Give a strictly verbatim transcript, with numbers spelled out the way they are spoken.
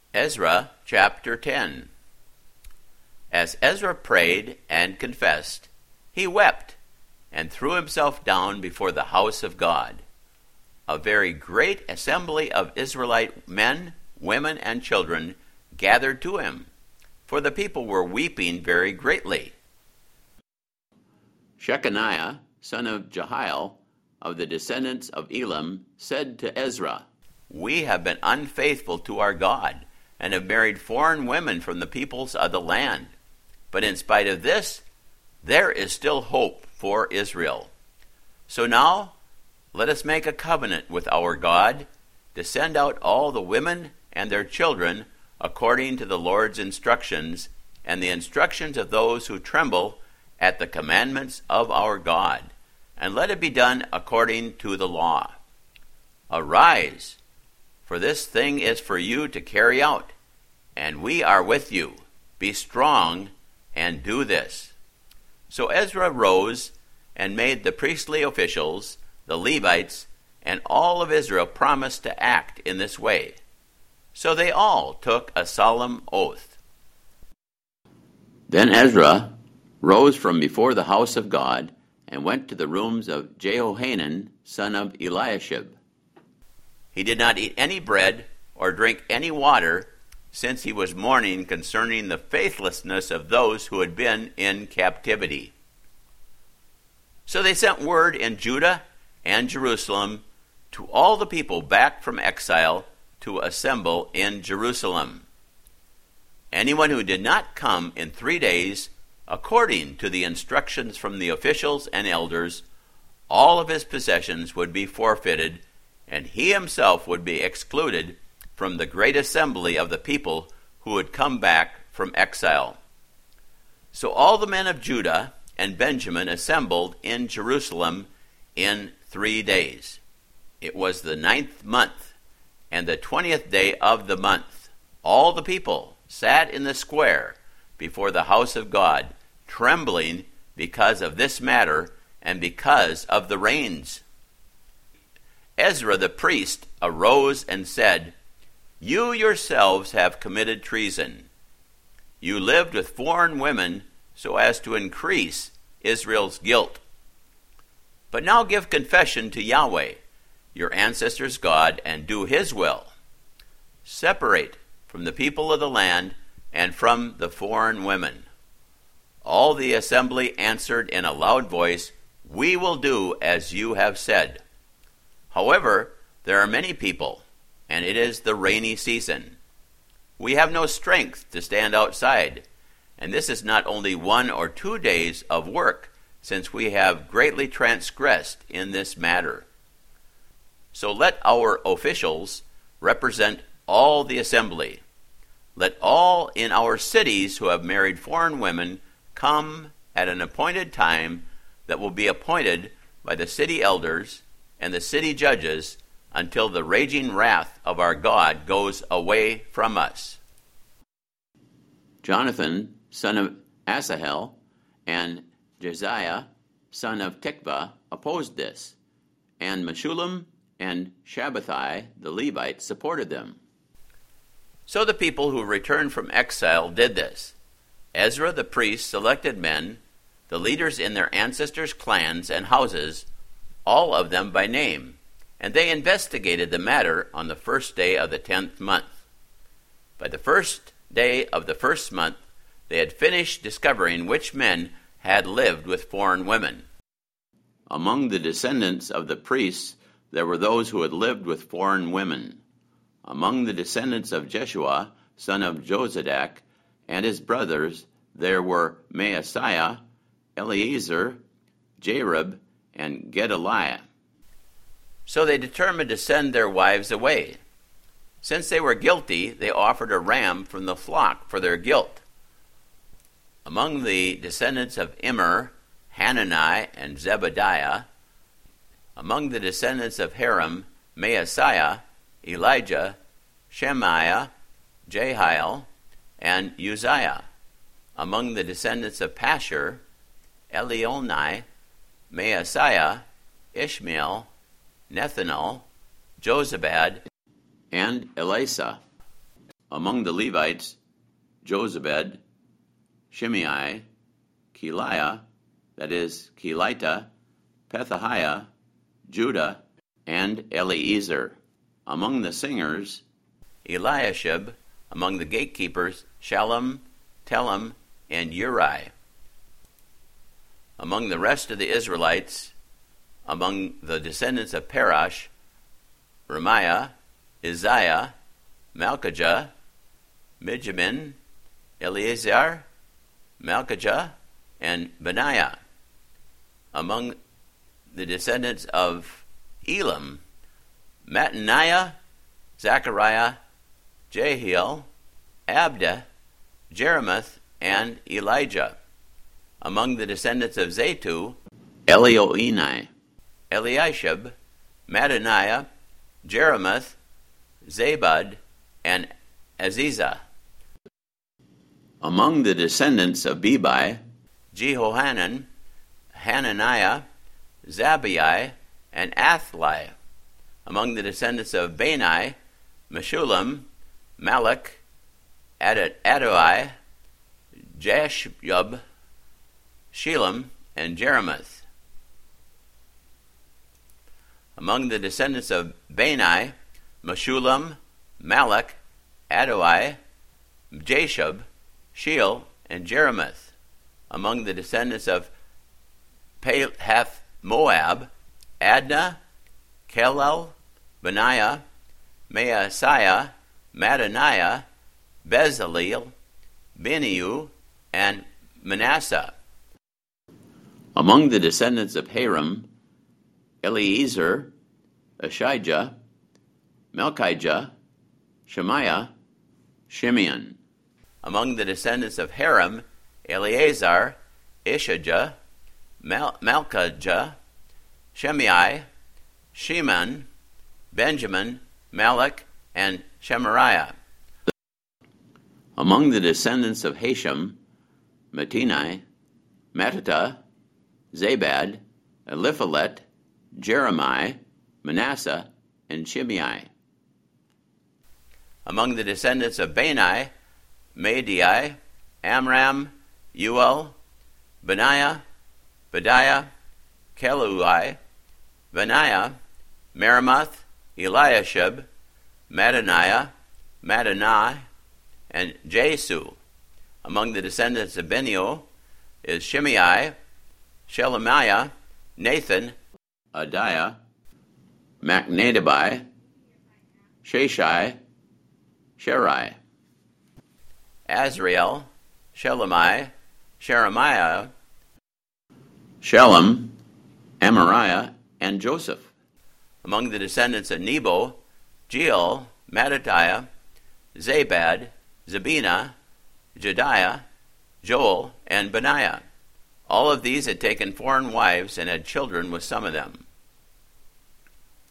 Ezra chapter ten. As Ezra prayed and confessed, he wept and threw himself down before the house of God. A very great assembly of Israelite men, women, and children gathered to him, for the people were weeping very greatly. Shechaniah, son of Jehiel, of the descendants of Elam, said to Ezra, "We have been unfaithful to our God, and have married foreign women from the peoples of the land. But in spite of this, there is still hope for Israel. So now, let us make a covenant with our God to send out all the women and their children according to the Lord's instructions and the instructions of those who tremble at the commandments of our God, and let it be done according to the law. Arise, for this thing is for you to carry out, and we are with you. Be strong and do this." So Ezra rose and made the priestly officials, the Levites, and all of Israel promise to act in this way. So they all took a solemn oath. Then Ezra rose from before the house of God and went to the rooms of Jehohanan, son of Eliashib. He did not eat any bread or drink any water, since he was mourning concerning the faithlessness of those who had been in captivity. So they sent word in Judah and Jerusalem to all the people back from exile to assemble in Jerusalem. Anyone who did not come in three days, according to the instructions from the officials and elders, all of his possessions would be forfeited, and he himself would be excluded from the great assembly of the people who had come back from exile. So all the men of Judah and Benjamin assembled in Jerusalem in three days. It was the ninth month, and the twentieth day of the month. All the people sat in the square before the house of God, trembling because of this matter and because of the rains. Ezra the priest arose and said, "You yourselves have committed treason. You lived with foreign women so as to increase Israel's guilt. But now give confession to Yahweh, your ancestors' God, and do his will. Separate from the people of the land and from the foreign women." All the assembly answered in a loud voice, "We will do as you have said." However, there are many people, and it is the rainy season. We have no strength to stand outside, and this is not only one or two days of work, since we have greatly transgressed in this matter. So let our officials represent all the assembly. Let all in our cities who have married foreign women come at an appointed time that will be appointed by the city elders and the city judges, until the raging wrath of our God goes away from us. Jonathan, son of Asahel, and Josiah, son of Tikvah, opposed this, and Meshullam and Shabbathai, the Levite, supported them. So the people who returned from exile did this. Ezra the priest selected men, the leaders in their ancestors' clans and houses, all of them by name, and they investigated the matter on the first day of the tenth month. By the first day of the first month, they had finished discovering which men had lived with foreign women. Among the descendants of the priests, there were those who had lived with foreign women. Among the descendants of Jeshua, son of Jozadak, and his brothers, there were Maaseiah, Eleazar, Jarib, and Gedaliah. So they determined to send their wives away. Since they were guilty, they offered a ram from the flock for their guilt. Among the descendants of Immer, Hanani and Zebediah. Among the descendants of Haram, Maaseiah, Elijah, Shemaiah, Jehiel, and Uzziah. Among the descendants of Pashur, Elionai, Maaseiah, Ishmael, Nethanel, Jozabad, and Elasa. Among the Levites, Jozabed, Shimei, Keliah, that is, Kelita, Pethahiah, Judah, and Eliezer. Among the singers, Eliashib. Among the gatekeepers, Shallum, Telem, and Uri. Among the rest of the Israelites, among the descendants of Parash, Ramiah, Isaiah, Malchijah, Mijamin, Eleazar, Malchijah, and Benaiah. Among the descendants of Elam, Mattaniah, Zechariah, Jehiel, Abda, Jeremoth, and Elijah. Among the descendants of Zatu, Elioenai, Eliashib, Mattaniah, Jeremoth, Zabad, and Aziza. Among the descendants of Bebai, Jehohanan, Hananiah, Zabai, and Athli. Among the descendants of Bani, Meshullam, Malach, Adoi, Jashub, Shelam, and Jeremoth. Among the descendants of Bani, Meshullam, Malach, Adoi, Jashub, Sheel, and Jeremoth. Among the descendants of Pahath Moab, Adnah, Kelal, Benaiah, Maaseiah, Mattaniah, Bezaleel, Beniu, and Manasseh. Among the descendants of Haram, Eliezer, Ashijah, Melchijah, Shemaiah, Shimeon. Among the descendants of Haram, Eleazar, Ishijah, Mal- Malchijah, Shemai, Shimon, Benjamin, Malach, and Shemariah. Among the descendants of Hashem, Mattani, Mattata, Zabad, Eliphalet, Jeremiah, Manasseh, and Shimei. Among the descendants of Bani, Madai, Amram, Uel, Benaiah, Bediah, Kelui, Benaiah, Meremoth, Eliashib, Mattaniah, Mattani, and Jesu. Among the descendants of Benio is Shimei, Shelemiah, Nathan, Adiah, Machnadabai, Sheshai, Sherai, Azrael, Shelemi, Sheremiah, Shalom, Amariah, and Joseph. Among the descendants of Nebo, Jeiel, Mattatiah, Zabad, Zabina, Jediah, Joel, and Benaiah. All of these had taken foreign wives and had children with some of them.